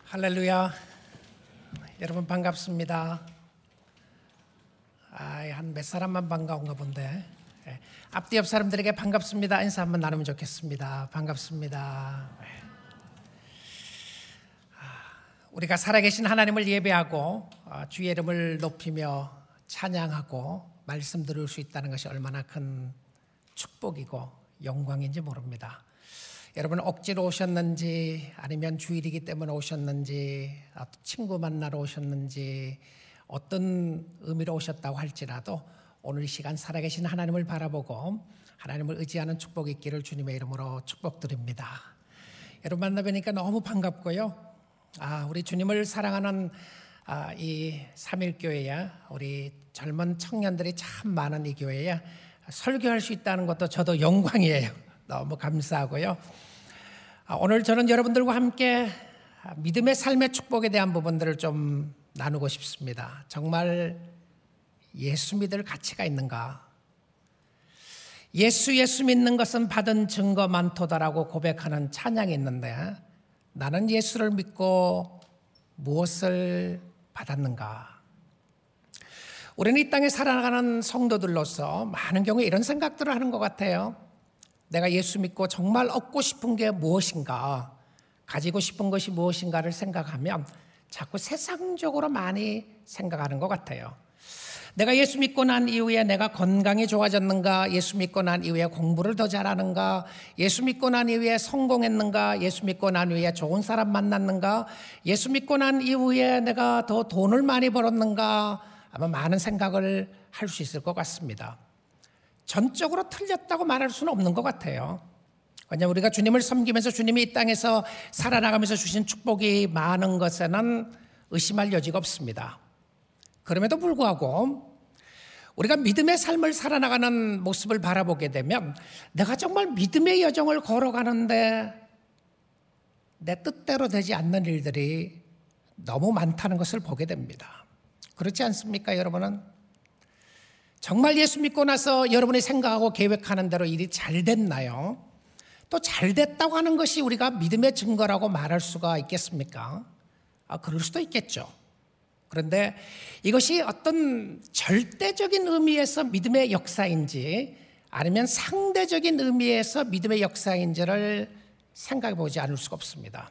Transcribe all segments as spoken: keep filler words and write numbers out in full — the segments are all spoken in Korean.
할렐루야. 여러분 반갑습니다. 아, 한 몇 사람만 반가운가 본데. 네. 앞뒤 옆 사람들에게 반갑습니다 인사 한번 나누면 좋겠습니다. 반갑습니다. 네. 아, 우리가 살아계신 하나님을 예배하고 아, 주의 이름을 높이며 찬양하고 말씀 들을 수 있다는 것이 얼마나 큰 축복이고 영광인지 모릅니다. 여러분 억지로 오셨는지 아니면 주일이기 때문에 오셨는지 친구 만나러 오셨는지 어떤 의미로 오셨다고 할지라도 오늘 이 시간 살아계신 하나님을 바라보고 하나님을 의지하는 축복이 있기를 주님의 이름으로 축복드립니다. 여러분 만나뵈니까 너무 반갑고요. 아, 우리 주님을 사랑하는 아, 이 삼일교회야 우리 젊은 청년들이 참 많은 이 교회야 설교할 수 있다는 것도 저도 영광이에요. 너무 감사하고요. 오늘 저는 여러분들과 함께 믿음의 삶의 축복에 대한 부분들을 좀 나누고 싶습니다. 정말 예수 믿을 가치가 있는가? 예수 예수 믿는 것은 받은 증거 많도다라고 고백하는 찬양이 있는데 나는 예수를 믿고 무엇을 받았는가? 우리는 이 땅에 살아가는 성도들로서 많은 경우에 이런 생각들을 하는 것 같아요. 내가 예수 믿고 정말 얻고 싶은 게 무엇인가, 가지고 싶은 것이 무엇인가를 생각하면 자꾸 세상적으로 많이 생각하는 것 같아요. 내가 예수 믿고 난 이후에 내가 건강이 좋아졌는가, 예수 믿고 난 이후에 공부를 더 잘하는가, 예수 믿고 난 이후에 성공했는가, 예수 믿고 난 이후에 좋은 사람 만났는가, 예수 믿고 난 이후에 내가 더 돈을 많이 벌었는가, 아마 많은 생각을 할 수 있을 것 같습니다. 전적으로 틀렸다고 말할 수는 없는 것 같아요. 왜냐하면 우리가 주님을 섬기면서 주님이 이 땅에서 살아나가면서 주신 축복이 많은 것에는 의심할 여지가 없습니다. 그럼에도 불구하고 우리가 믿음의 삶을 살아나가는 모습을 바라보게 되면 내가 정말 믿음의 여정을 걸어가는데 내 뜻대로 되지 않는 일들이 너무 많다는 것을 보게 됩니다. 그렇지 않습니까, 여러분은? 정말 예수 믿고 나서 여러분이 생각하고 계획하는 대로 일이 잘 됐나요? 또 잘 됐다고 하는 것이 우리가 믿음의 증거라고 말할 수가 있겠습니까? 아, 그럴 수도 있겠죠. 그런데 이것이 어떤 절대적인 의미에서 믿음의 역사인지 아니면 상대적인 의미에서 믿음의 역사인지를 생각해 보지 않을 수가 없습니다.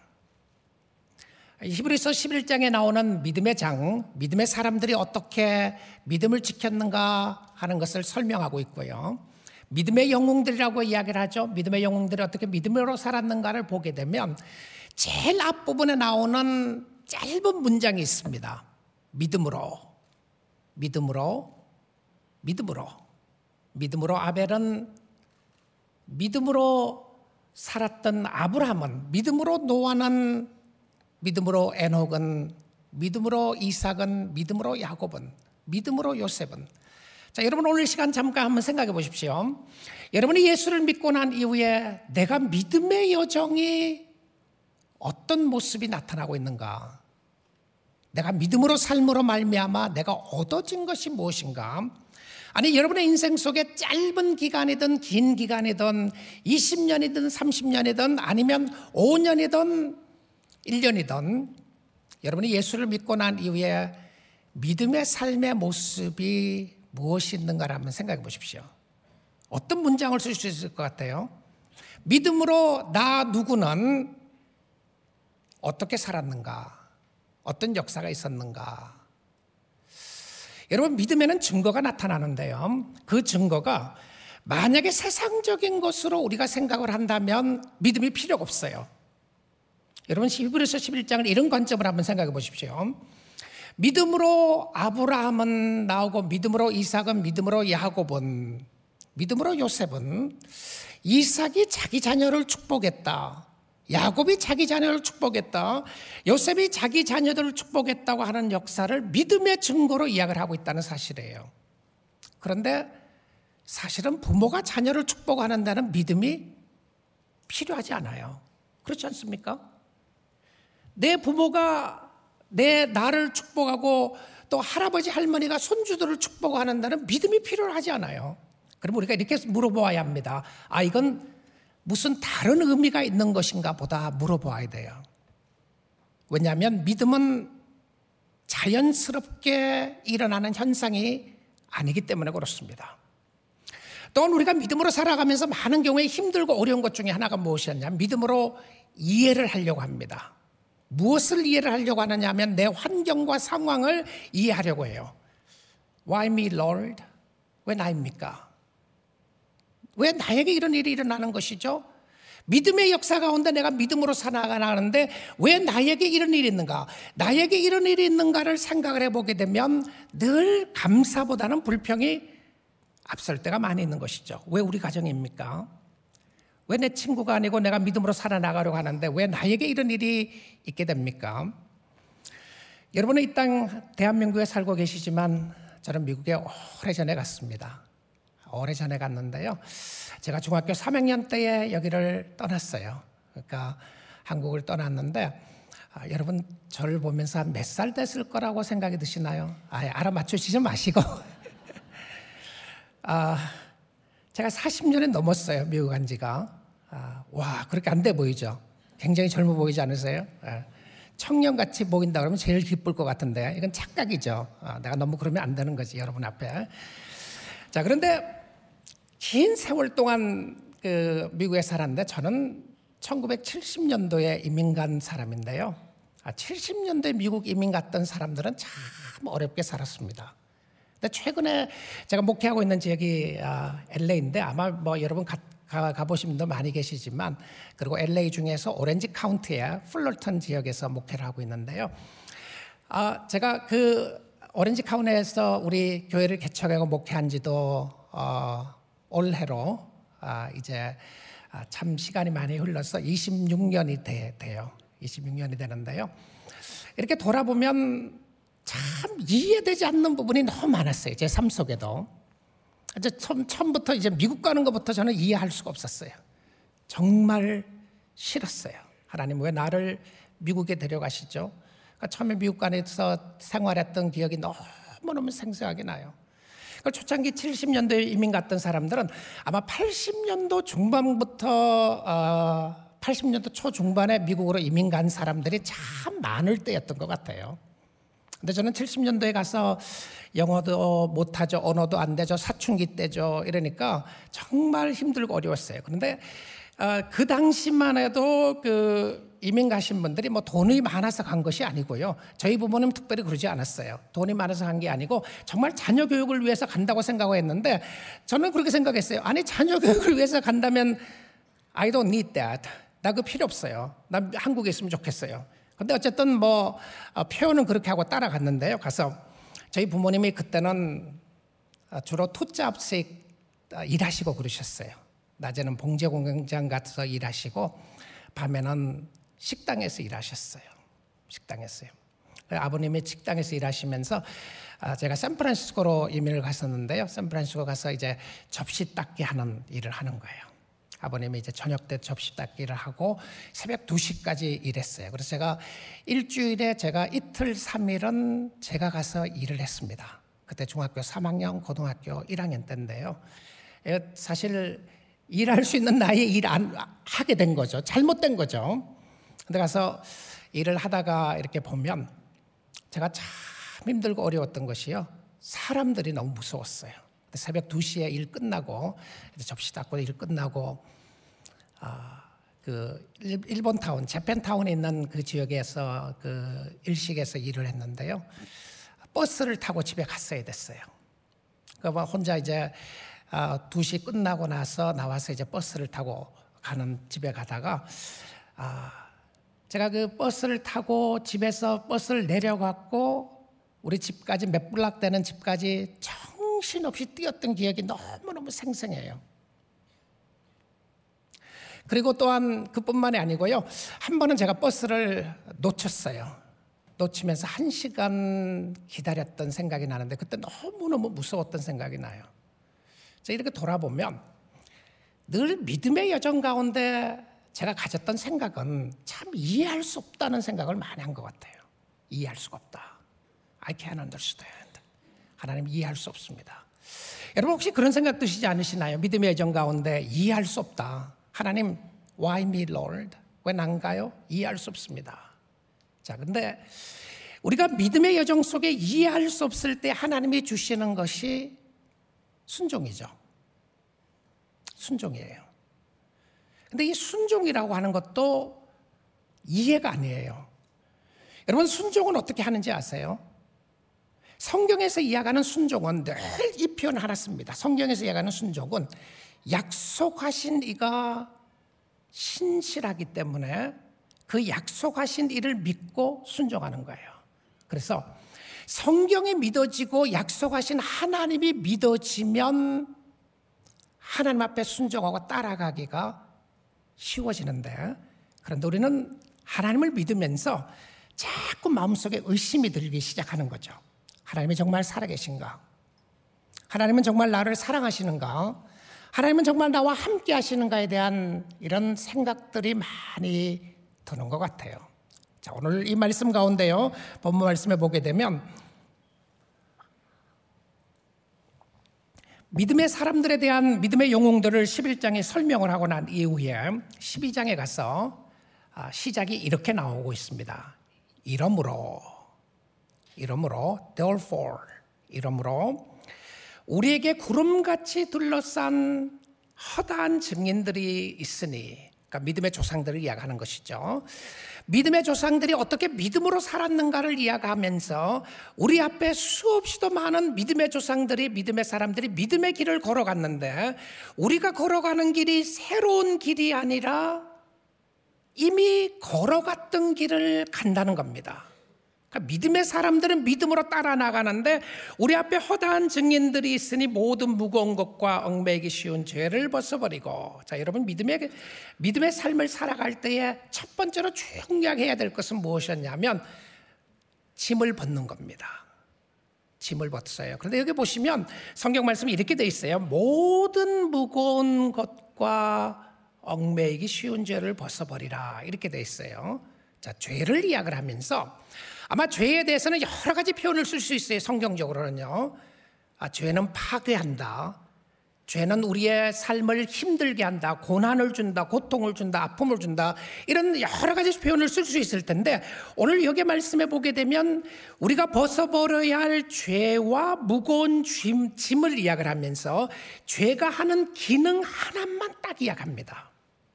히브리서 십일 장에 나오는 믿음의 장, 믿음의 사람들이 어떻게 믿음을 지켰는가 하는 것을 설명하고 있고요. 믿음의 영웅들이라고 이야기를 하죠. 믿음의 영웅들이 어떻게 믿음으로 살았는가를 보게 되면 제일 앞부분에 나오는 짧은 문장이 있습니다. 믿음으로, 믿음으로, 믿음으로. 믿음으로 아벨은 믿음으로 살았던 아브라함은, 믿음으로 노아는, 믿음으로 에녹은, 믿음으로 이삭은, 믿음으로 야곱은, 믿음으로 요셉은. 자, 여러분 오늘 시간 잠깐 한번 생각해 보십시오. 여러분이 예수를 믿고 난 이후에 내가 믿음의 여정이 어떤 모습이 나타나고 있는가? 내가 믿음으로 삶으로 말미암아 내가 얻어진 것이 무엇인가? 아니, 여러분의 인생 속에 짧은 기간이든 긴 기간이든 이십 년이든 삼십 년이든 아니면 오 년이든 일 년이든 여러분이 예수를 믿고 난 이후에 믿음의 삶의 모습이 무엇이 있는가를 한번 생각해 보십시오. 어떤 문장을 쓸 수 있을 것 같아요? 믿음으로 나 누구는 어떻게 살았는가? 어떤 역사가 있었는가? 여러분, 믿음에는 증거가 나타나는데요. 그 증거가 만약에 세상적인 것으로 우리가 생각을 한다면 믿음이 필요가 없어요. 여러분 히브리서 십일 장을 이런 관점을 한번 생각해 보십시오. 믿음으로 아브라함은 나오고 믿음으로 이삭은, 믿음으로 야곱은, 믿음으로 요셉은 이삭이 자기 자녀를 축복했다, 야곱이 자기 자녀를 축복했다, 요셉이 자기 자녀들을 축복했다고 하는 역사를 믿음의 증거로 이야기를 하고 있다는 사실이에요. 그런데 사실은 부모가 자녀를 축복하는 데는 믿음이 필요하지 않아요. 그렇지 않습니까? 내 부모가 내 나를 축복하고 또 할아버지 할머니가 손주들을 축복하는 데는 믿음이 필요하지 않아요. 그럼 우리가 이렇게 물어보아야 합니다. 아, 이건 무슨 다른 의미가 있는 것인가 보다 물어보아야 돼요. 왜냐하면 믿음은 자연스럽게 일어나는 현상이 아니기 때문에 그렇습니다. 또한 우리가 믿음으로 살아가면서 많은 경우에 힘들고 어려운 것 중에 하나가 무엇이었냐? 믿음으로 이해를 하려고 합니다. 무엇을 이해를 하려고 하느냐 하면 내 환경과 상황을 이해하려고 해요. Why me, Lord? 왜 나입니까? 왜 나에게 이런 일이 일어나는 것이죠? 믿음의 역사 가운데 내가 믿음으로 살아가는데 왜 나에게 이런 일이 있는가? 나에게 이런 일이 있는가를 생각을 해보게 되면 늘 감사보다는 불평이 앞설 때가 많이 있는 것이죠. 왜 우리 가정입니까? 왜 내 친구가 아니고 내가 믿음으로 살아나가려고 하는데 왜 나에게 이런 일이 있게 됩니까? 여러분은 이 땅 대한민국에 살고 계시지만 저는 미국에 오래전에 갔습니다. 오래전에 갔는데요. 제가 중학교 삼 학년 때에 여기를 떠났어요. 그러니까 한국을 떠났는데 아, 여러분 저를 보면서 몇 살 됐을 거라고 생각이 드시나요? 아, 알아맞추시지 마시고 아, 제가 사십 년이 넘었어요. 미국 간 지가. 아, 와, 그렇게 안 돼 보이죠? 굉장히 젊어 보이지 않으세요? 아, 청년같이 보인다 그러면 제일 기쁠 것 같은데 이건 착각이죠. 아, 내가 너무 그러면 안 되는 거지, 여러분 앞에. 자, 그런데 긴 세월 동안 그 미국에 살았는데 저는 천구백칠십 년도에 이민 간 사람인데요. 아, 칠십 년도에 미국 이민 갔던 사람들은 참 어렵게 살았습니다. 근데 최근에 제가 목회하고 있는 지역이 아, 엘에이인데 아마 뭐 여러분 가, 가, 가보신 분도 많이 계시지만 그리고 엘에이 중에서 오렌지 카운티의 플러턴 지역에서 목회를 하고 있는데요. 아, 제가 그 오렌지 카운티에서 우리 교회를 개척하고 목회한 지도 어, 올해로 아, 이제 아, 참 시간이 많이 흘러서 이십육 년이 돼, 돼요. 이십육 년이 되는데요. 이렇게 돌아보면 참 이해되지 않는 부분이 너무 많았어요. 제 삶 속에도. 이제 처음, 처음부터 이제 미국 가는 것부터 저는 이해할 수가 없었어요. 정말 싫었어요. 하나님 왜 나를 미국에 데려가시죠? 그러니까 처음에 미국 안에서 생활했던 기억이 너무너무 생생하게 나요. 그러니까 초창기 칠십 년도에 이민 갔던 사람들은 아마 팔십 년도 중반부터 어, 팔십 년도 초중반에 미국으로 이민 간 사람들이 참 많을 때였던 것 같아요. 근데 저는 칠십 년도에 가서 영어도 못하죠. 언어도 안 되죠. 사춘기 때죠. 이러니까 정말 힘들고 어려웠어요. 그런데 어, 그 당시만 해도 그 이민 가신 분들이 뭐 돈이 많아서 간 것이 아니고요. 저희 부모님 특별히 그러지 않았어요. 돈이 많아서 간 게 아니고 정말 자녀 교육을 위해서 간다고 생각했는데 저는 그렇게 생각했어요. 아니 자녀 교육을 위해서 간다면 I don't need that. 나 그거 필요 없어요. 나 한국에 있으면 좋겠어요. 근데 어쨌든 뭐 표현은 그렇게 하고 따라갔는데요. 가서 저희 부모님이 그때는 주로 투잡식 일하시고 그러셨어요. 낮에는 봉제 공장 가서 일하시고 밤에는 식당에서 일하셨어요. 식당에서요. 아버님이 식당에서 일하시면서 제가 샌프란시스코로 이민을 갔었는데요. 샌프란시스코 가서 이제 접시 닦기 하는 일을 하는 거예요. 아버님이 이제 저녁 때 접시 닦기를 하고 새벽 두 시까지 일했어요. 그래서 제가 일주일에 제가 이틀 삼 일은 제가 가서 일을 했습니다. 그때 중학교 삼 학년, 고등학교 일 학년 때인데요. 사실 일할 수 있는 나이에 일 안 하게 된 거죠. 잘못된 거죠. 근데 가서 일을 하다가 이렇게 보면 제가 참 힘들고 어려웠던 것이요. 사람들이 너무 무서웠어요. 새벽 두 시에 일 끝나고 접시 닦고 일 끝나고 아, 그 일본 타운, 재팬 타운에 있는 그 지역에서 그 일식에서 일을 했는데요. 버스를 타고 집에 갔어야 됐어요. 그러니까 혼자 이제 아, 두 시 끝나고 나서 나와서 이제 버스를 타고 가는 집에 가다가 아, 제가 그 버스를 타고 집에서 버스를 내려갔고 우리 집까지 몇 블락 되는 집까지 정신없이 뛰었던 기억이 너무너무 생생해요. 그리고 또한 그뿐만이 아니고요. 한 번은 제가 버스를 놓쳤어요. 놓치면서 한 시간 기다렸던 생각이 나는데 그때 너무너무 무서웠던 생각이 나요. 이렇게 돌아보면 늘 믿음의 여정 가운데 제가 가졌던 생각은 참 이해할 수 없다는 생각을 많이 한 것 같아요. 이해할 수가 없다. I can't understand. 하나님 이해할 수 없습니다. 여러분 혹시 그런 생각 드시지 않으시나요? 믿음의 여정 가운데 이해할 수 없다. 하나님 Why me Lord? 왜 난가요? 이해할 수 없습니다. 자, 근데 우리가 믿음의 여정 속에 이해할 수 없을 때 하나님이 주시는 것이 순종이죠. 순종이에요. 근데 이 순종이라고 하는 것도 이해가 아니에요. 여러분, 순종은 어떻게 하는지 아세요? 성경에서 이야기하는 순종은 늘 이 표현 하나 씁니다. 성경에서 이야기하는 순종은 약속하신 이가 신실하기 때문에 그 약속하신 이를 믿고 순종하는 거예요. 그래서 성경이 믿어지고 약속하신 하나님이 믿어지면 하나님 앞에 순종하고 따라가기가 쉬워지는데, 그런데 우리는 하나님을 믿으면서 자꾸 마음속에 의심이 들기 시작하는 거죠. 하나님이 정말 살아계신가? 하나님은 정말 나를 사랑하시는가? 하나님은 정말 나와 함께 하시는가에 대한 이런 생각들이 많이 드는 것 같아요. 자, 오늘 이 말씀 가운데요, 본문 말씀에 보게 되면 믿음의 사람들에 대한 믿음의 영웅들을 십일 장에 설명을 하고 난 이후에 십이 장에 가서 시작이 이렇게 나오고 있습니다. 이러므로, 이러므로, therefore, 이러므로 우리에게 구름같이 둘러싼 허다한 증인들이 있으니, 그러니까 믿음의 조상들을 이야기하는 것이죠. 믿음의 조상들이 어떻게 믿음으로 살았는가를 이야기하면서 우리 앞에 수없이도 많은 믿음의 조상들이, 믿음의 사람들이 믿음의 길을 걸어갔는데 우리가 걸어가는 길이 새로운 길이 아니라 이미 걸어갔던 길을 간다는 겁니다. 그러니까 믿음의 사람들은 믿음으로 따라 나가는데 우리 앞에 허다한 증인들이 있으니 모든 무거운 것과 얽매이기 쉬운 죄를 벗어버리고. 자, 여러분, 믿음의 믿음의 삶을 살아갈 때에 첫 번째로 중요하게 해야 될 것은 무엇이었냐면 짐을 벗는 겁니다. 짐을 벗어요. 그런데 여기 보시면 성경 말씀이 이렇게 돼 있어요. 모든 무거운 것과 얽매이기 쉬운 죄를 벗어버리라, 이렇게 돼 있어요. 자, 죄를 이야기를 하면서 아마 죄에 대해서는 여러 가지 표현을 쓸 수 있어요. 성경적으로는요. 아, 죄는 파괴한다. 죄는 우리의 삶을 힘들게 한다. 고난을 준다. 고통을 준다. 아픔을 준다. 이런 여러 가지 표현을 쓸 수 있을 텐데 오늘 여기 말씀해 보게 되면 우리가 벗어버려야 할 죄와 무거운 짐, 짐을 이야기를 하면서 죄가 하는 기능 하나만 딱 이야기합니다.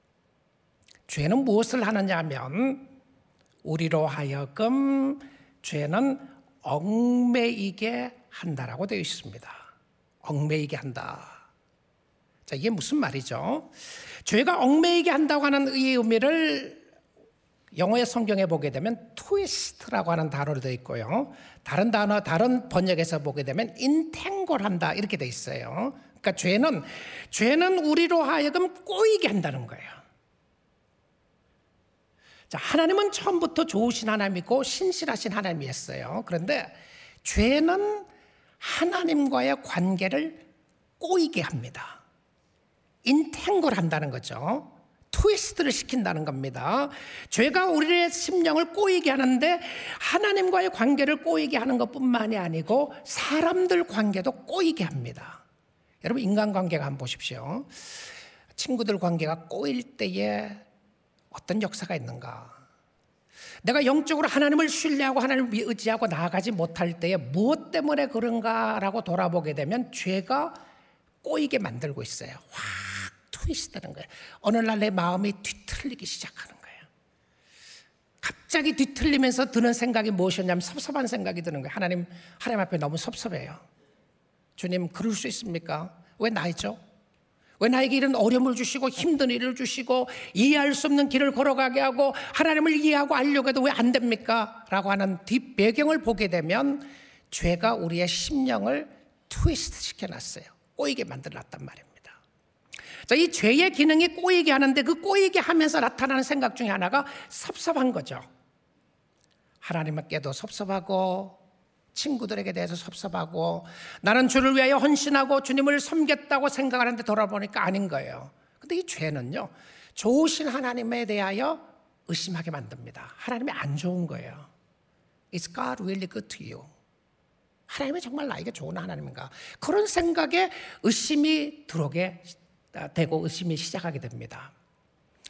죄는 무엇을 하느냐 하면 우리로 하여금 죄는 얽매이게 한다라고 되어 있습니다. 얽매이게 한다. 자, 이게 무슨 말이죠? 죄가 얽매이게 한다고 하는 이 의미를 영어의 성경에 보게 되면 트위스트라고 하는 단어로 되어 있고요. 다른 단어, 다른 번역에서 보게 되면 인탱골한다, 이렇게 되어 있어요. 그러니까 죄는 죄는 우리로 하여금 꼬이게 한다는 거예요. 자, 하나님은 처음부터 좋으신 하나님이고 신실하신 하나님이었어요. 그런데 죄는 하나님과의 관계를 꼬이게 합니다. 인탱글 한다는 거죠. 트위스트를 시킨다는 겁니다. 죄가 우리의 심령을 꼬이게 하는데 하나님과의 관계를 꼬이게 하는 것뿐만이 아니고 사람들 관계도 꼬이게 합니다. 여러분, 인간관계가 한번 보십시오. 친구들 관계가 꼬일 때에 어떤 역사가 있는가? 내가 영적으로 하나님을 신뢰하고 하나님을 의지하고 나아가지 못할 때에 무엇 때문에 그런가라고 돌아보게 되면 죄가 꼬이게 만들고 있어요. 확 트위스트하는 거예요. 어느 날 내 마음이 뒤틀리기 시작하는 거예요. 갑자기 뒤틀리면서 드는 생각이 무엇이었냐면 섭섭한 생각이 드는 거예요. 하나님, 하나님 앞에 너무 섭섭해요. 주님, 그럴 수 있습니까? 왜 나이죠? 왜 나에게 이런 어려움을 주시고 힘든 일을 주시고 이해할 수 없는 길을 걸어가게 하고 하나님을 이해하고 알려고 해도 왜 안 됩니까? 라고 하는 뒷배경을 보게 되면 죄가 우리의 심령을 트위스트 시켜놨어요. 꼬이게 만들어놨단 말입니다. 자, 이 죄의 기능이 꼬이게 하는데 그 꼬이게 하면서 나타나는 생각 중에 하나가 섭섭한 거죠. 하나님께도 섭섭하고 친구들에게 대해서 섭섭하고 나는 주를 위하여 헌신하고 주님을 섬겼다고 생각하는데 돌아보니까 아닌 거예요. 근데 이 죄는요, 좋으신 하나님에 대하여 의심하게 만듭니다. 하나님이 안 좋은 거예요. Is God really good to you? 하나님이 정말 나에게 좋은 하나님인가? 그런 생각에 의심이 들어오게 되고 의심이 시작하게 됩니다.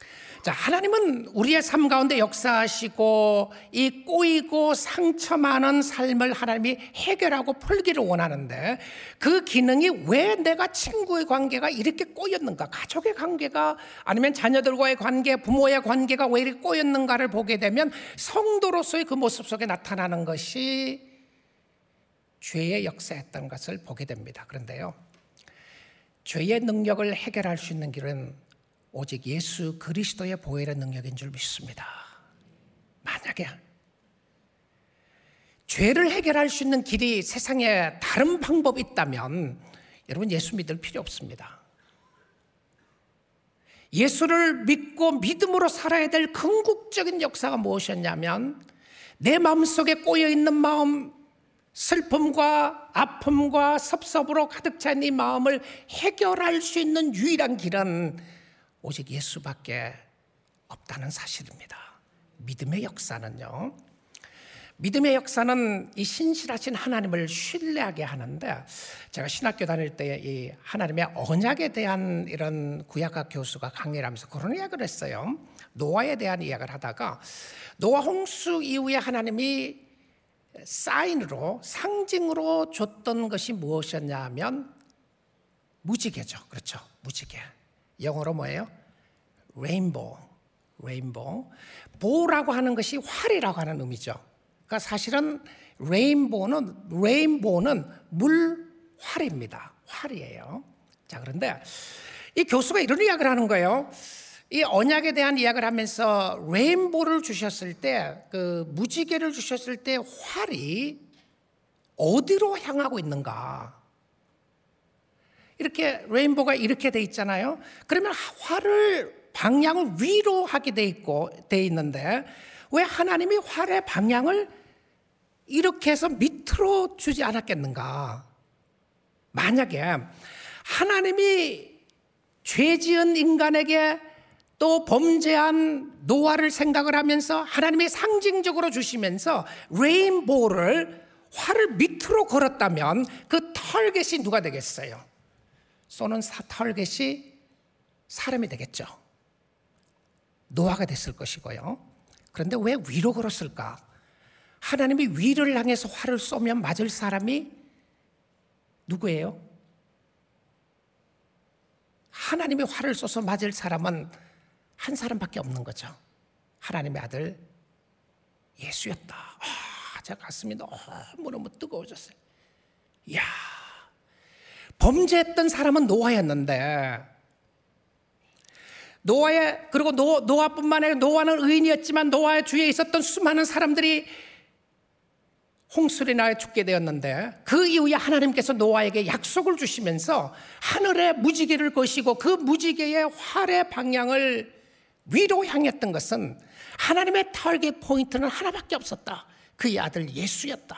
자, 하나님은 우리의 삶 가운데 역사하시고 이 꼬이고 상처 많은 삶을 하나님이 해결하고 풀기를 원하는데, 그 기능이 왜 내가 친구의 관계가 이렇게 꼬였는가, 가족의 관계가, 아니면 자녀들과의 관계, 부모의 관계가 왜 이렇게 꼬였는가를 보게 되면 성도로서의 그 모습 속에 나타나는 것이 죄의 역사였던 것을 보게 됩니다. 그런데요, 죄의 능력을 해결할 수 있는 길은 오직 예수 그리스도의 보혈의 능력인 줄 믿습니다. 만약에 죄를 해결할 수 있는 길이 세상에 다른 방법이 있다면 여러분, 예수 믿을 필요 없습니다. 예수를 믿고 믿음으로 살아야 될 궁극적인 역사가 무엇이었냐면, 내 마음속에 꼬여있는 마음, 슬픔과 아픔과 섭섭으로 가득 찬 이 마음을 해결할 수 있는 유일한 길은 오직 예수밖에 없다는 사실입니다. 믿음의 역사는요, 믿음의 역사는 이 신실하신 하나님을 신뢰하게 하는데, 제가 신학교 다닐 때 이 하나님의 언약에 대한 이런 구약학 교수가 강의를 하면서 그런 이야기를 했어요. 노아에 대한 이야기를 하다가, 노아 홍수 이후에 하나님이 사인으로, 상징으로 줬던 것이 무엇이었냐 하면 무지개죠. 그렇죠, 무지개. 영어로 뭐예요? 레인보우. 레인보우. 보라고 하는 것이 활이라고 하는 의미죠. 그러니까 사실은 레인보우는 레인보우는 물활입니다. 활이에요. 자, 그런데 이 교수가 이런 이야기를 하는 거예요. 이 언약에 대한 이야기를 하면서 레인보우를 주셨을 때, 그 무지개를 주셨을 때 활이 어디로 향하고 있는가? 이렇게 레인보우가 이렇게 돼 있잖아요. 그러면 활을 방향을 위로 하게 돼 있고 돼 있는데, 왜 하나님이 활의 방향을 이렇게 해서 밑으로 주지 않았겠는가? 만약에 하나님이 죄 지은 인간에게 또 범죄한 노아를 생각을 하면서 하나님이 상징적으로 주시면서 레인보우를, 활을 밑으로 걸었다면 그 털겟이 누가 되겠어요? 쏘는 털겟이 사람이 되겠죠. 노아가 됐을 것이고요. 그런데 왜 위로 걸었을까? 하나님이 위를 향해서 활을 쏘면 맞을 사람이 누구예요? 하나님이 활을 쏘서 맞을 사람은 한 사람밖에 없는 거죠. 하나님의 아들 예수였다. 아, 제 가슴이 너무너무 뜨거워졌어요. 이야, 범죄했던 사람은 노아였는데, 노아의, 그리고 노, 노아뿐만 아니라 노아는 의인이었지만 노아의 주위에 있었던 수많은 사람들이 홍수로 인하여 죽게 되었는데, 그 이후에 하나님께서 노아에게 약속을 주시면서 하늘에 무지개를 거시고 그 무지개의 활의 방향을 위로 향했던 것은 하나님의 타겟 포인트는 하나밖에 없었다. 그의 아들 예수였다.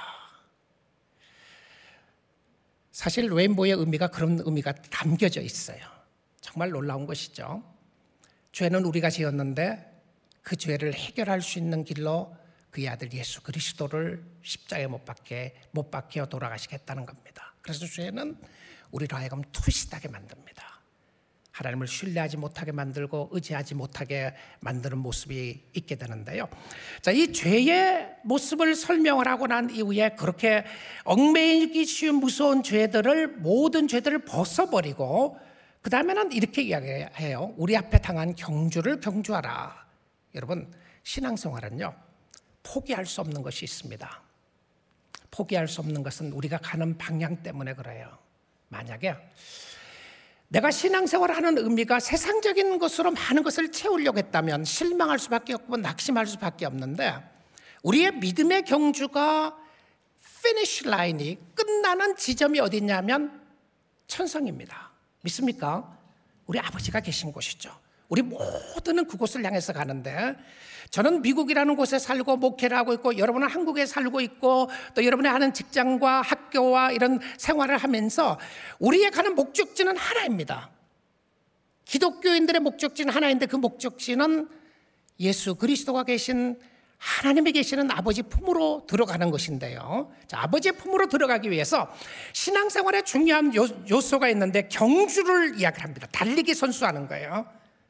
사실 레인보우의 의미가 그런 의미가 담겨져 있어요. 정말 놀라운 것이죠. 죄는 우리가 지었는데 그 죄를 해결할 수 있는 길로 그의 아들 예수 그리스도를 십자가에 못 박게 못 박혀 돌아가시겠다는 겁니다. 그래서 죄는 우리로 하여금 투시하게 만듭니다. 하나님을 신뢰하지 못하게 만들고 의지하지 못하게 만드는 모습이 있게 되는데요. 자, 이 죄의 모습을 설명을 하고 난 이후에 그렇게 얽매이기 쉬운 무서운 죄들을, 모든 죄들을 벗어버리고 그 다음에는 이렇게 이야기해요. 우리 앞에 당한 경주를 경주하라. 여러분, 신앙생활은요, 포기할 수 없는 것이 있습니다. 포기할 수 없는 것은 우리가 가는 방향 때문에 그래요. 만약에 내가 신앙생활을 하는 의미가 세상적인 것으로 많은 것을 채우려고 했다면 실망할 수밖에 없고 낙심할 수밖에 없는데, 우리의 믿음의 경주가 피니시 라인이 끝나는 지점이 어디 있냐면 천성입니다. 믿습니까? 우리 아버지가 계신 곳이죠. 우리 모두는 그곳을 향해서 가는데, 저는 미국이라는 곳에 살고 목회를 하고 있고, 여러분은 한국에 살고 있고, 또 여러분이 하는 직장과 학교와 이런 생활을 하면서 우리의 가는 목적지는 하나입니다. 기독교인들의 목적지는 하나인데, 그 목적지는 예수 그리스도가 계신, 하나님이 계시는 아버지 품으로 들어가는 것인데요. 자, 아버지의 품으로 들어가기 위해서 신앙생활에 중요한 요, 요소가 있는데 경주를 이야기합니다. 달리기 선수하는 거예요.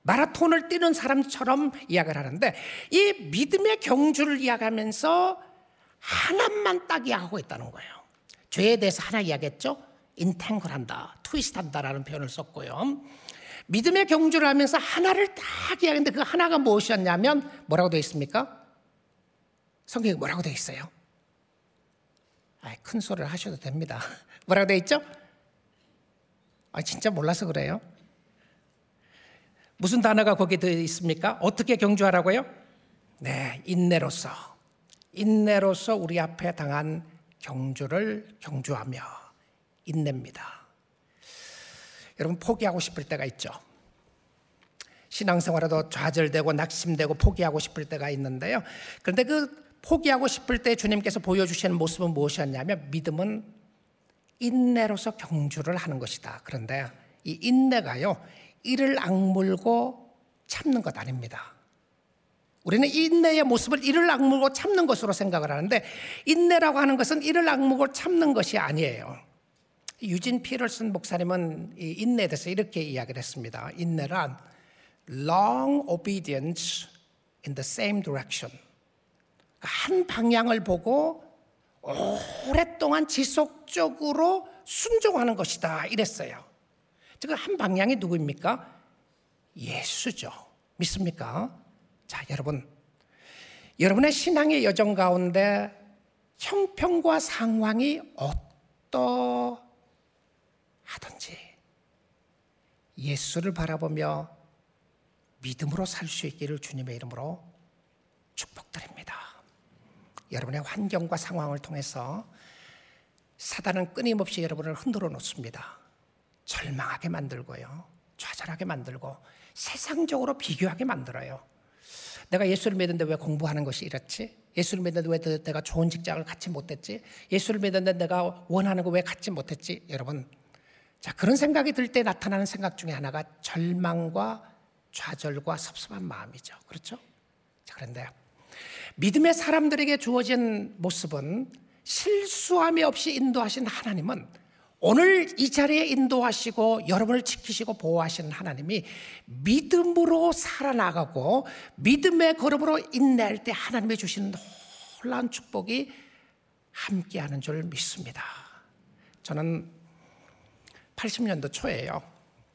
마라톤을 뛰는 사람처럼 이야기를 하는데, 이 믿음의 경주를 이야기하면서 하나만 딱 이야기하고 있다는 거예요. 죄에 대해서 하나 이야기했죠. 인탱글한다, 트위스트한다라는 표현을 썼고요. 믿음의 경주를 하면서 하나를 딱 이야기했는데 그 하나가 무엇이었냐면 뭐라고 되어 있습니까? 성경에 뭐라고 되어 있어요? 아, 큰 소리를 하셔도 됩니다. 뭐라고 되어 있죠? 아, 진짜 몰라서 그래요. 무슨 단어가 거기에 되어 있습니까? 어떻게 경주하라고요? 네, 인내로서. 인내로서 우리 앞에 당한 경주를 경주하며 인내입니다. 여러분, 포기하고 싶을 때가 있죠. 신앙생활에도 좌절되고 낙심되고 포기하고 싶을 때가 있는데요. 그런데 그 포기하고 싶을 때 주님께서 보여주시는 모습은 무엇이었냐면 믿음은 인내로서 경주를 하는 것이다. 그런데 이 인내가요, 이를 악물고 참는 것 아닙니다. 우리는 인내의 모습을 이를 악물고 참는 것으로 생각을 하는데, 인내라고 하는 것은 이를 악물고 참는 것이 아니에요. 유진 피터슨 목사님은 이 인내에 대해서 이렇게 이야기를 했습니다. 인내란 long obedience in the same direction. 한 방향을 보고 오랫동안 지속적으로 순종하는 것이다, 이랬어요. 즉 한 방향이 누구입니까? 예수죠. 믿습니까? 자, 여러분, 여러분의 신앙의 여정 가운데 형편과 상황이 어떠하든지 예수를 바라보며 믿음으로 살 수 있기를 주님의 이름으로 축복드립니다. 여러분의 환경과 상황을 통해서 사단은 끊임없이 여러분을 흔들어 놓습니다. 절망하게 만들고요, 좌절하게 만들고 세상적으로 비교하게 만들어요. 내가 예수를 믿는데 왜 공부하는 것이 이렇지? 예수를 믿는데 왜 내가 좋은 직장을 갖지 못했지? 예수를 믿는데 내가 원하는 거 왜 갖지 못했지? 여러분, 자, 그런 생각이 들 때 나타나는 생각 중에 하나가 절망과 좌절과 섭섭한 마음이죠. 그렇죠? 자, 그런데 믿음의 사람들에게 주어진 모습은 실수함이 없이 인도하신 하나님은 오늘 이 자리에 인도하시고 여러분을 지키시고 보호하시는 하나님이 믿음으로 살아나가고 믿음의 걸음으로 인내할 때 하나님이 주시는 놀라운 축복이 함께하는 줄 믿습니다. 저는 팔십 년도 초에요,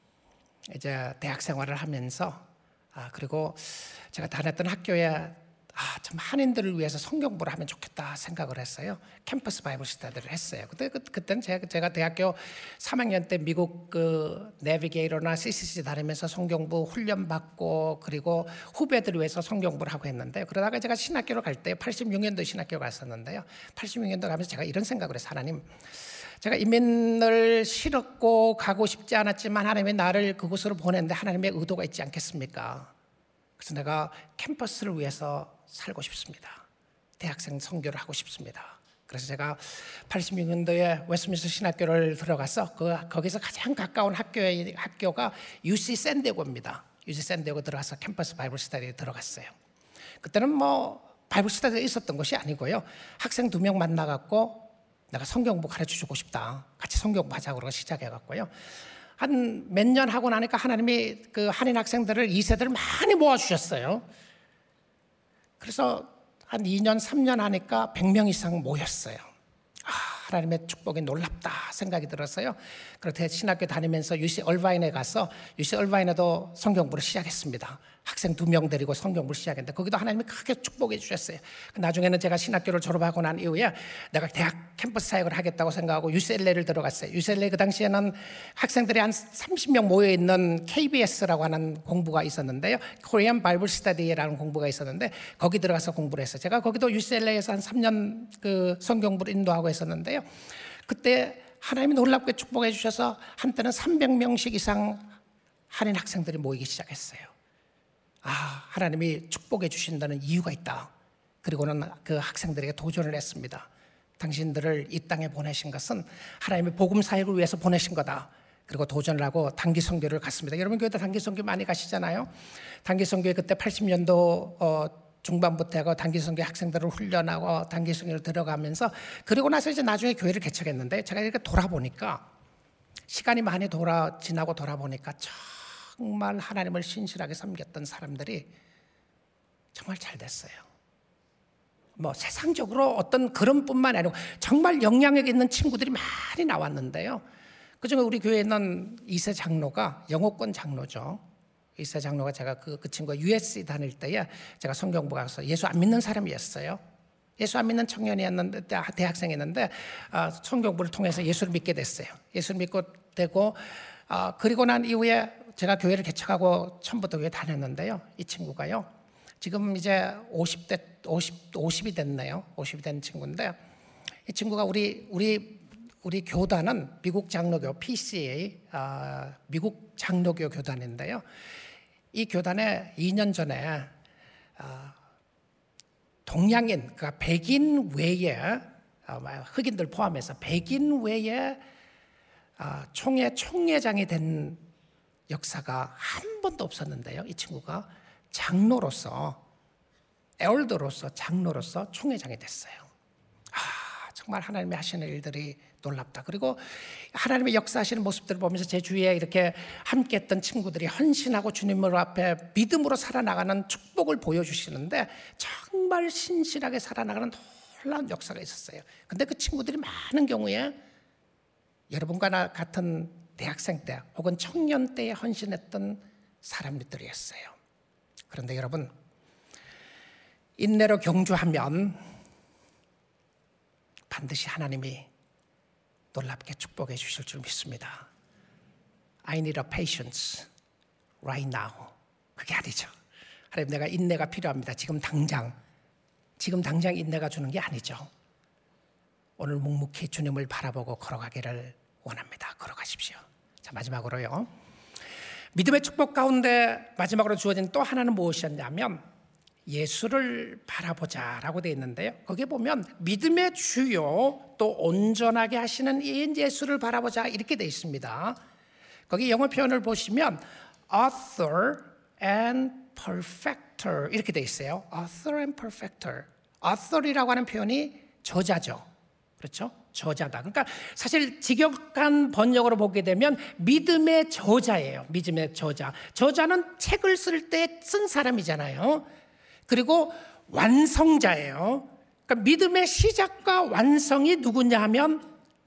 이제 대학 생활을 하면서 아, 그리고 제가 다녔던 학교에 아, 참 한인들을 위해서 성경 공부를 하면 좋겠다 생각을 했어요. 캠퍼스 바이블 스터디를 했어요. 그때 그, 그때는 제가, 제가 대학교 삼 학년 때 미국 그 내비게이터나 씨씨씨 다니면서 성경 공부 훈련 받고 그리고 후배들을 위해서 성경 공부를 하고 했는데, 그러다가 제가 신학교로 갈 때 팔십육 년도 신학교 갔었는데요. 팔십육 년도 가면서 제가 이런 생각을 했어요. 하나님, 제가 이민을 싫었고 가고 싶지 않았지만 하나님이 나를 그곳으로 보냈는데 하나님의 의도가 있지 않겠습니까? 그래서 내가 캠퍼스를 위해서 살고 싶습니다. 대학생 선교를 하고 싶습니다. 그래서 제가 팔십육 년도에 웨스트민스터 신학교를 들어가서 그 거기서 가장 가까운 학교의 학교가 유씨 샌디에고입니다. 유씨 샌디에고 들어가서 캠퍼스 바이블 스터디에 들어갔어요. 그때는 뭐 바이블 스터디가 있었던 것이 아니고요, 학생 두 명 만나갖고 내가 성경 공부 가르쳐주고 싶다, 같이 성경 공부하자고 그러고 시작해갖고요, 한 몇 년 하고 나니까 하나님이 그 한인 학생들을 이 세대를 많이 모아주셨어요. 그래서 한 이 년, 삼 년 하니까 백 명 이상 모였어요. 아, 하나님의 축복이 놀랍다 생각이 들었어요. 그렇게 신학교 다니면서 유씨 얼바인에 가서 유씨 얼바인에도 성경 공부를 시작했습니다. 학생 두 명 데리고 성경 공부를 시작했는데 거기도 하나님이 크게 축복해 주셨어요. 나중에는 제가 신학교를 졸업하고 난 이후에 내가 대학 캠퍼스 사역을 하겠다고 생각하고 유씨엘에이를 들어갔어요. 유씨엘에이 그 당시에는 학생들이 한 삼십 명 모여있는 케이비에스라고 하는 공부가 있었는데요, Korean Bible Study라는 공부가 있었는데 거기 들어가서 공부를 했어요. 제가 거기도 유씨엘에이에서 한 삼 년 그 성경 공부를 인도하고 했었는데요, 그때 하나님이 놀랍게 축복해 주셔서 한때는 삼백 명씩 이상 한인 학생들이 모이기 시작했어요. 아, 하나님이 축복해 주신다는 이유가 있다. 그리고는 그 학생들에게 도전을 했습니다. 당신들을 이 땅에 보내신 것은 하나님의 복음 사역을 위해서 보내신 거다. 그리고 도전을 하고 단기 선교를 갔습니다. 여러분 교회도 단기 선교 많이 가시잖아요. 단기 선교에 그때 팔십 년도 어, 중반부터 하고 단기 선교 학생들을 훈련하고 단기 선교를 들어가면서, 그리고 나서 이제 나중에 교회를 개척했는데 제가 이렇게 돌아보니까 시간이 많이 돌아 지나고 돌아보니까 정말 하나님을 신실하게 섬겼던 사람들이 정말 잘 됐어요. 뭐 세상적으로 어떤 그런뿐만 아니고 정말 영향력 있는 친구들이 많이 나왔는데요. 그중에 우리 교회에 있는 이세 장로가 영어권 장로죠. 이세 장로가 제가 그, 그 친구가 유에스씨 다닐 때에 제가 성경부 가서 예수 안 믿는 사람이었어요. 예수 안 믿는 청년이었는데 대학생이었는데 어, 성경부를 통해서 예수를 믿게 됐어요. 예수를 믿고 되고 어, 그리고 난 이후에 제가 교회를 개척하고 처음부터 교회 다녔는데요. 이 친구가요. 지금 이제 오십 대 오십 오십이 됐네요. 오십이 된 친구인데 이 친구가 우리 우리 우리 교단은 미국 장로교 피씨에이 어, 미국 장로교 교단인데요. 이 교단에 이 년 전에 어, 동양인, 그러니까 백인 외에 어, 흑인들 포함해서 백인 외에 어, 총회 총회장이 된 역사가 한 번도 없었는데요. 이 친구가 장로로서 에올더로서 장로로서 총회장이 됐어요. 아, 정말 하나님이 하시는 일들이 놀랍다. 그리고 하나님의 역사하시는 모습들을 보면서 제 주위에 이렇게 함께했던 친구들이 헌신하고 주님을 앞에 믿음으로 살아나가는 축복을 보여주시는데 정말 신실하게 살아나가는 놀라운 역사가 있었어요. 근데 그 친구들이 많은 경우에 여러분과 나 같은 대학생 때 혹은 청년 때에 헌신했던 사람들이었어요. 그런데 여러분, 인내로 경주하면 반드시 하나님이 놀랍게 축복해 주실 줄 믿습니다. I need a patience right now. 그게 아니죠. 하나님, 내가 인내가 필요합니다. 지금 당장. 지금 당장 인내가 주는 게 아니죠. 오늘 묵묵히 주님을 바라보고 걸어가기를 원합니다. 걸어가십시오. 자, 마지막으로요. 믿음의 축복 가운데 마지막으로 주어진 또 하나는 무엇이었냐면 예수를 바라보자라고 되어 있는데요. 거기에 보면 믿음의 주요 또 온전하게 하시는 이인 예수를 바라보자 이렇게 되어 있습니다. 거기 영어 표현을 보시면 author and perfecter 이렇게 되어 있어요. author and perfecter. author이라고 하는 표현이 저자죠. 그렇죠? 저자다. 그러니까 사실 직역한 번역으로 보게 되면 믿음의 저자예요. 믿음의 저자. 저자는 책을 쓸 때 쓴 사람이잖아요. 그리고 완성자예요. 그러니까 믿음의 시작과 완성이 누구냐 하면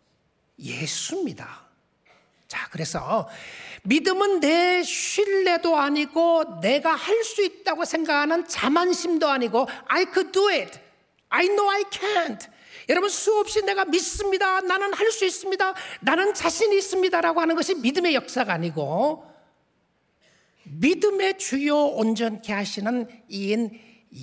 예수입니다. 자, 그래서 믿음은 내 신뢰도 아니고 내가 할 수 있다고 생각하는 자만심도 아니고 I could do it. I know I can't. 여러분, 수없이 내가 믿습니다. 나는 할 수 있습니다. 나는 자신이 있습니다라고 하는 것이 믿음의 역사가 아니고 믿음의 주요 온전케 하시는 이인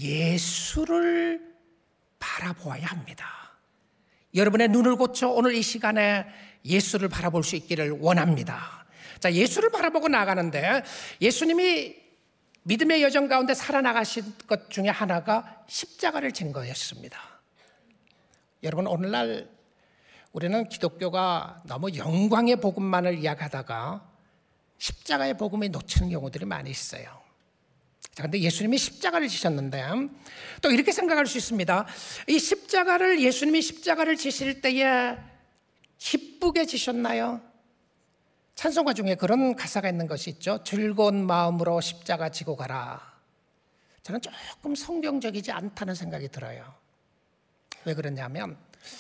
예수를 바라보아야 합니다. 여러분의 눈을 고쳐 오늘 이 시간에 예수를 바라볼 수 있기를 원합니다. 자, 예수를 바라보고 나가는데 예수님이 믿음의 여정 가운데 살아나가신 것 중에 하나가 십자가를 진 거였습니다. 여러분, 오늘날 우리는 기독교가 너무 영광의 복음만을 이야기하다가 십자가의 복음에 놓치는 경우들이 많이 있어요. 그런데 예수님이 십자가를 지셨는데 또 이렇게 생각할 수 있습니다. 이 십자가를 예수님이 십자가를 지실 때에 기쁘게 지셨나요? 찬송가 중에 그런 가사가 있는 것이 있죠. 즐거운 마음으로 십자가 지고 가라. 저는 조금 성경적이지 않다는 생각이 들어요. 왜 그러냐면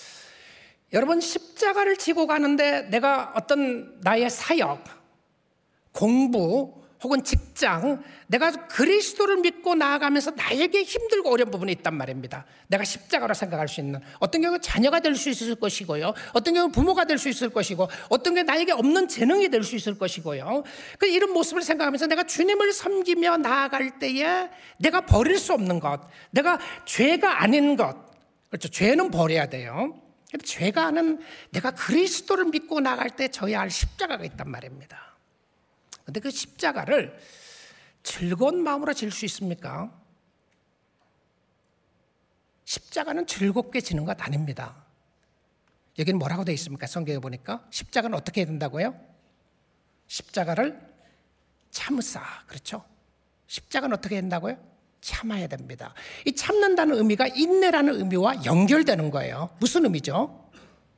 여러분, 십자가를 지고 가는데 내가 어떤 나의 사역, 공부 혹은 직장, 내가 그리스도를 믿고 나아가면서 나에게 힘들고 어려운 부분이 있단 말입니다. 내가 십자가로 생각할 수 있는, 어떤 경우 자녀가 될 수 있을 것이고요, 어떤 경우 부모가 될 수 있을 것이고, 어떤 경우 나에게 없는 재능이 될 수 있을 것이고요. 그 이런 모습을 생각하면서 내가 주님을 섬기며 나아갈 때에 내가 버릴 수 없는 것, 내가 죄가 아닌 것, 그렇죠, 죄는 버려야 돼요. 죄가 아닌 내가 그리스도를 믿고 나갈 때 져야 할 십자가가 있단 말입니다. 그런데 그 십자가를 즐거운 마음으로 질 수 있습니까? 십자가는 즐겁게 지는 것 아닙니다. 여기는 뭐라고 되어 있습니까? 성경에 보니까 십자가는 어떻게 해야 된다고요? 십자가를 참으사. 그렇죠? 십자가는 어떻게 된다고요? 참아야 됩니다. 이 참는다는 의미가 인내라는 의미와 연결되는 거예요. 무슨 의미죠?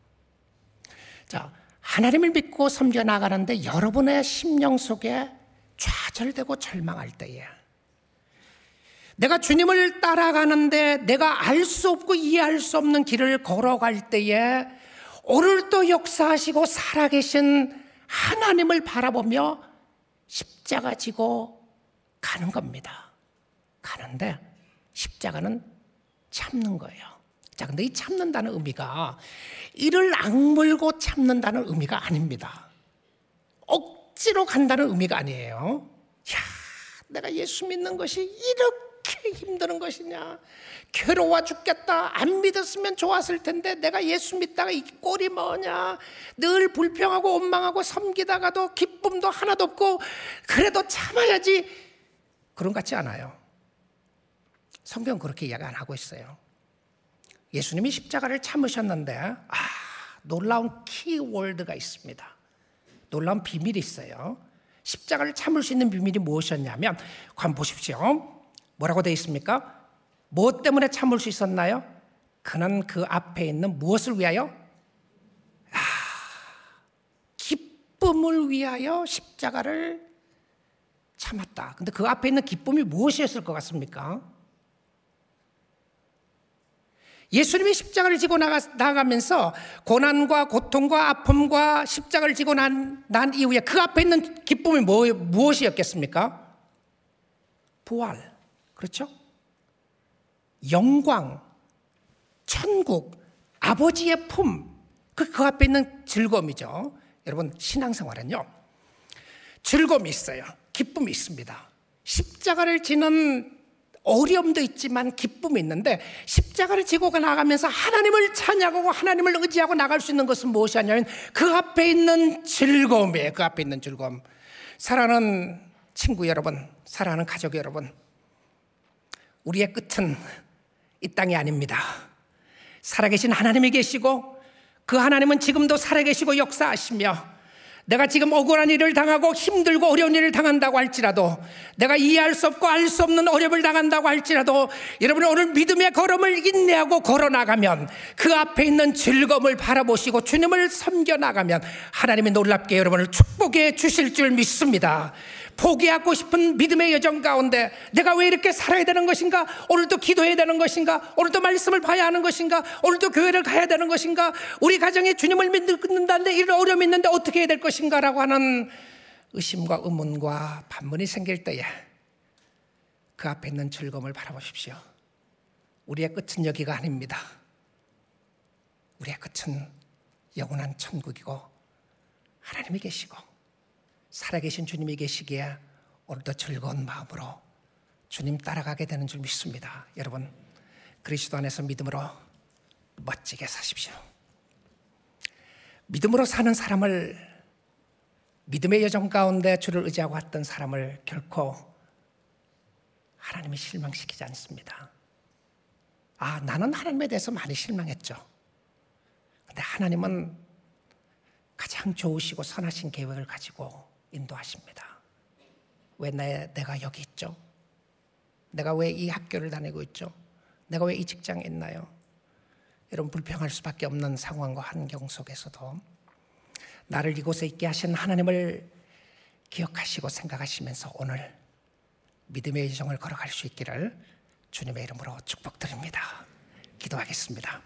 자, 하나님을 믿고 섬겨 나가는데 여러분의 심령 속에 좌절되고 절망할 때에, 내가 주님을 따라가는데 내가 알 수 없고 이해할 수 없는 길을 걸어갈 때에 오늘도 역사하시고 살아계신 하나님을 바라보며 십자가 지고 가는 겁니다. 가는데 십자가는 참는 거예요. 자, 근데 이 참는다는 의미가 이를 악물고 참는다는 의미가 아닙니다. 억지로 간다는 의미가 아니에요. 야, 내가 예수 믿는 것이 이렇게 힘든 것이냐, 괴로워 죽겠다, 안 믿었으면 좋았을 텐데 내가 예수 믿다가 이 꼴이 뭐냐, 늘 불평하고 원망하고 섬기다가도 기쁨도 하나도 없고 그래도 참아야지, 그런 것 같지 않아요. 성경은 그렇게 이야기 안 하고 있어요. 예수님이 십자가를 참으셨는데 아, 놀라운 키워드가 있습니다. 놀라운 비밀이 있어요. 십자가를 참을 수 있는 비밀이 무엇이었냐면, 한번 보십시오. 뭐라고 되어 있습니까? 무엇 때문에 참을 수 있었나요? 그는 그 앞에 있는 무엇을 위하여? 아, 기쁨을 위하여 십자가를 참았다. 근데 그 앞에 있는 기쁨이 무엇이었을 것 같습니까? 예수님이 십자가를 지고 나가, 나가면서 고난과 고통과 아픔과 십자가를 지고 난, 난 이후에 그 앞에 있는 기쁨이 뭐, 무엇이었겠습니까? 부활, 그렇죠? 영광, 천국, 아버지의 품, 그, 그 앞에 있는 즐거움이죠. 여러분, 신앙생활은요, 즐거움이 있어요. 기쁨이 있습니다. 십자가를 지는 어려움도 있지만 기쁨이 있는데, 십자가를 지고 나가면서 하나님을 찬양하고 하나님을 의지하고 나갈 수 있는 것은 무엇이 아니냐면 그 앞에 있는 즐거움이에요. 그 앞에 있는 즐거움. 사랑하는 친구 여러분, 사랑하는 가족 여러분, 우리의 끝은 이 땅이 아닙니다. 살아계신 하나님이 계시고 그 하나님은 지금도 살아계시고 역사하시며, 내가 지금 억울한 일을 당하고 힘들고 어려운 일을 당한다고 할지라도, 내가 이해할 수 없고 알 수 없는 어려움을 당한다고 할지라도, 여러분이 오늘 믿음의 걸음을 인내하고 걸어나가면, 그 앞에 있는 즐거움을 바라보시고 주님을 섬겨나가면 하나님이 놀랍게 여러분을 축복해 주실 줄 믿습니다. 포기하고 싶은 믿음의 여정 가운데 내가 왜 이렇게 살아야 되는 것인가, 오늘도 기도해야 되는 것인가, 오늘도 말씀을 봐야 하는 것인가, 오늘도 교회를 가야 되는 것인가, 우리 가정에 주님을 믿는다는데 이런 어려움이 있는데 어떻게 해야 될 것인가 라고 하는 의심과 의문과 반문이 생길 때에 그 앞에 있는 즐거움을 바라보십시오. 우리의 끝은 여기가 아닙니다. 우리의 끝은 영원한 천국이고 하나님이 계시고 살아계신 주님이 계시기에 오늘도 즐거운 마음으로 주님 따라가게 되는 줄 믿습니다. 여러분, 그리스도 안에서 믿음으로 멋지게 사십시오. 믿음으로 사는 사람을, 믿음의 여정 가운데 주를 의지하고 왔던 사람을 결코 하나님이 실망시키지 않습니다. 아, 나는 하나님에 대해서 많이 실망했죠. 그런데 하나님은 가장 좋으시고 선하신 계획을 가지고 인도하십니다. 왜 내, 내가 여기 있죠? 내가 왜 이 학교를 다니고 있죠? 내가 왜 이 직장에 있나요? 여러분, 불평할 수밖에 없는 상황과 환경 속에서도 나를 이곳에 있게 하신 하나님을 기억하시고 생각하시면서 오늘 믿음의 여정을 걸어갈 수 있기를 주님의 이름으로 축복드립니다. 기도하겠습니다.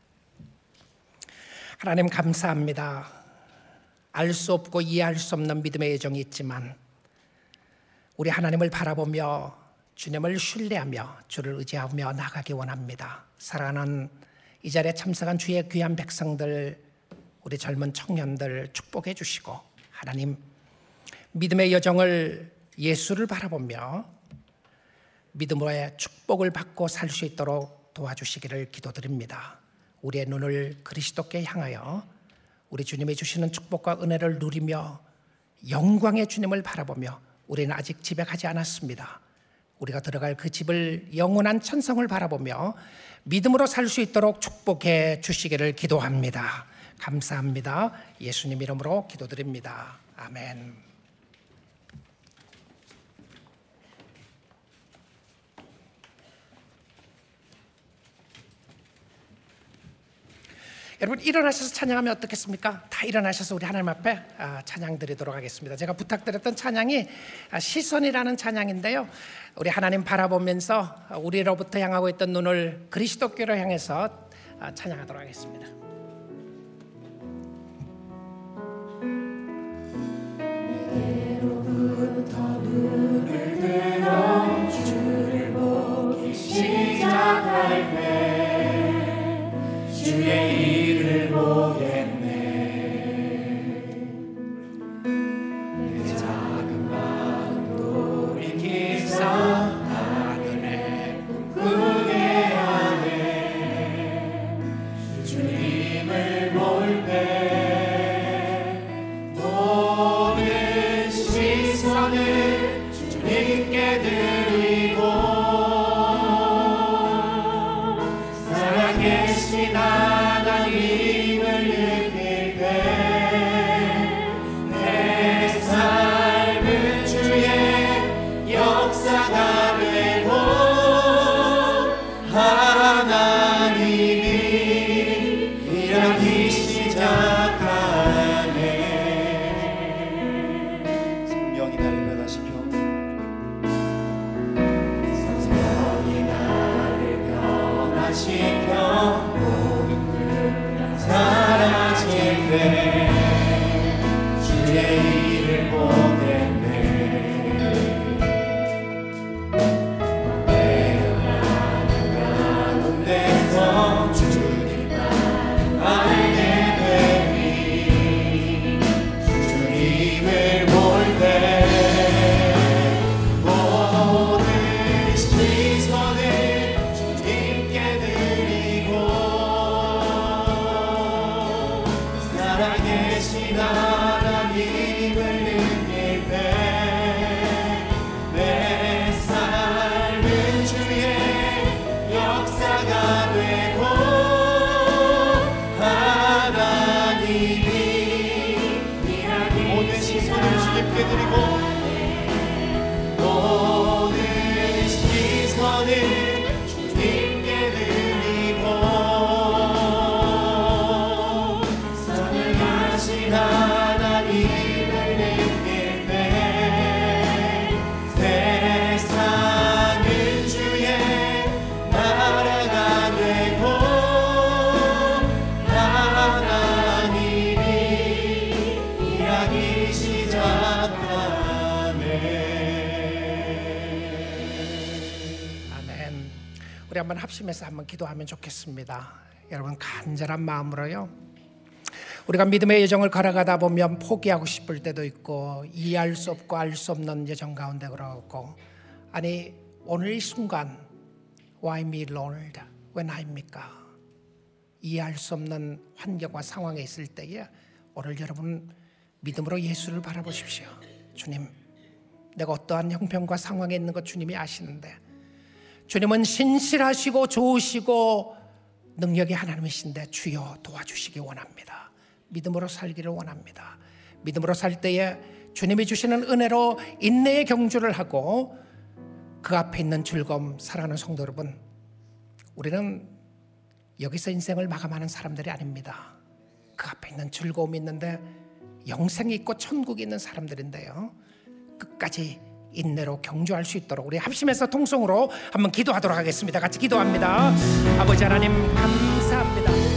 하나님, 감사합니다. 알 수 없고 이해할 수 없는 믿음의 여정이 있지만 우리 하나님을 바라보며 주님을 신뢰하며 주를 의지하며 나가기 원합니다. 사랑하는 이 자리에 참석한 주의 귀한 백성들, 우리 젊은 청년들 축복해 주시고, 하나님 믿음의 여정을 예수를 바라보며 믿음으로의 축복을 받고 살 수 있도록 도와주시기를 기도드립니다. 우리의 눈을 그리스도께 향하여 우리 주님이 주시는 축복과 은혜를 누리며 영광의 주님을 바라보며, 우리는 아직 집에 가지 않았습니다. 우리가 들어갈 그 집을 영원한 천성을 바라보며 믿음으로 살 수 있도록 축복해 주시기를 기도합니다. 감사합니다. 예수님 이름으로 기도드립니다. 아멘. 여러분 일어나셔서 찬양하면 어떻겠습니까? 다 일어나셔서 우리 하나님 앞에 찬양 드리도록 하겠습니다. 제가 부탁드렸던 찬양이 시선이라는 찬양인데요, 우리 하나님 바라보면서 우리로부터 향하고 있던 눈을 그리스도께로 향해서 찬양하도록 하겠습니다. 내로부터 눈을 들어 주를 보기 시작할 때 주의 일을 보겠네. 내 작은 마음 돌이키사 하늘에 꿈꾸게 하네. 주님을 볼 때 모든 시선을 주님께 드리고 살아계신 하나님을 느낄 때 내 삶은 주의 역사가 되고 하나님이 일하기 시작하네. 성령이 나를 변화시켜 성령이 나를 변화시켜 모든 불안 사라질 때 주의 일을 보겠네. 내어가는 가운데서 주님만 알게 되니 주님을 볼 때 모든 시선을 주님께 드리고 살아계신 하나님을 느낄 때 내 삶은 주의 역사가 되고 하나님이 일하기 모든 시선을 주님께 드리고 모든 시선을 주님께 드리고 선하신 하나님을 느낄 때 세상은 주의 나라가 되고 하나님이 일하기 시작하네. 아멘. 우리 한번 합심해서 한번 기도하면 좋겠습니다. 여러분 간절한 마음으로요, 우리가 믿음의 여정을 걸어가다 보면 포기하고 싶을 때도 있고 이해할 수 없고 알 수 없는 여정 가운데 걸어가고, 아니 오늘 이 순간 Why me Lord? 왜 나입니까? 이해할 수 없는 환경과 상황에 있을 때에 오늘 여러분 믿음으로 예수를 바라보십시오. 주님, 내가 어떠한 형편과 상황에 있는 것 주님이 아시는데 주님은 신실하시고 좋으시고 능력이 하나님이신데 주여 도와주시기 원합니다. 믿음으로 살기를 원합니다. 믿음으로 살 때에 주님이 주시는 은혜로 인내의 경주를 하고 그 앞에 있는 즐거움 살아가는 성도 여러분, 우리는 여기서 인생을 마감하는 사람들이 아닙니다. 그 앞에 있는 즐거움이 있는데 영생이 있고 천국이 있는 사람들인데요, 끝까지 인내로 경주할 수 있도록 우리 합심해서 통성으로 한번 기도하도록 하겠습니다. 같이 기도합니다. 아버지 하나님 감사합니다.